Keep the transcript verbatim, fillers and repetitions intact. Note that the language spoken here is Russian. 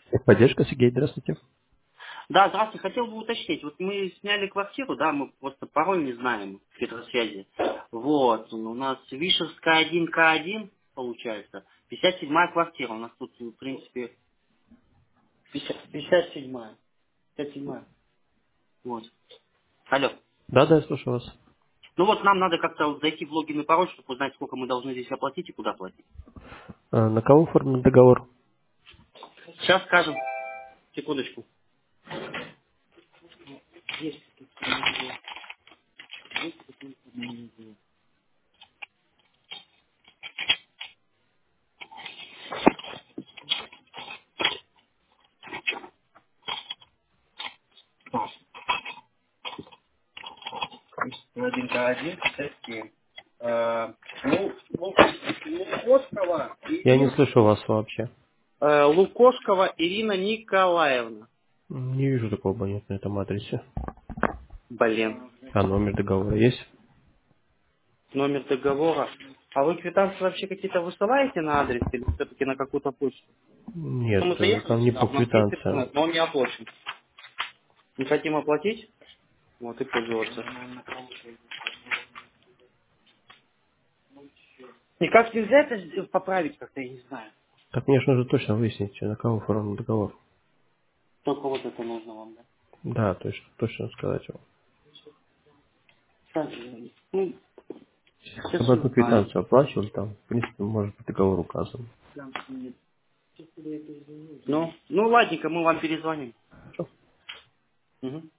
Поддержка, Сергей, здравствуйте. Да, здравствуйте, хотел бы уточнить. Вот мы сняли квартиру, да, мы просто пароль не знаем в Петросвязи. Вот, у нас Вишерская один К один, получается. пятьдесят седьмая квартира. У нас тут, в принципе, пятьдесят, пятьдесят седьмая. пятьдесят седьмая. Вот. Алло. Да, да, я слушаю вас. Ну вот нам надо как-то вот зайти в логин и пароль, чтобы узнать, сколько мы должны здесь оплатить и куда платить. А, на кого оформлен договор? Сейчас скажем. Секундочку. Есть. один К один, пятьдесят семь. Э, ну, Лу- Лукошкова Я не Ирина, слышу вас вообще. э, Лукошкова Ирина Николаевна. Не вижу такого абонента на этом адресе. Блин, А номер договора есть? номер договора. А вы квитанции вообще какие-то высылаете на адрес или все-таки на какую-то почту? Ну, Нет, мы э, заехали там не сюда, по у нас есть квитанциям. интернет, но он не оплачен. Не хотим оплатить? Вот и пользоваться. Никак нельзя это сделать, поправить как-то, я не знаю. Так мне же нужно точно выяснить, на кого оформлен договор. Только вот это нужно вам, да? Да, точно, точно сказать вам. Так, ну, Если сейчас бы одну узнаем. квитанцию оплачивали, там, в принципе, может быть, договор указан. Ну, ну ладненько, мы вам перезвоним. Хорошо. Мгм.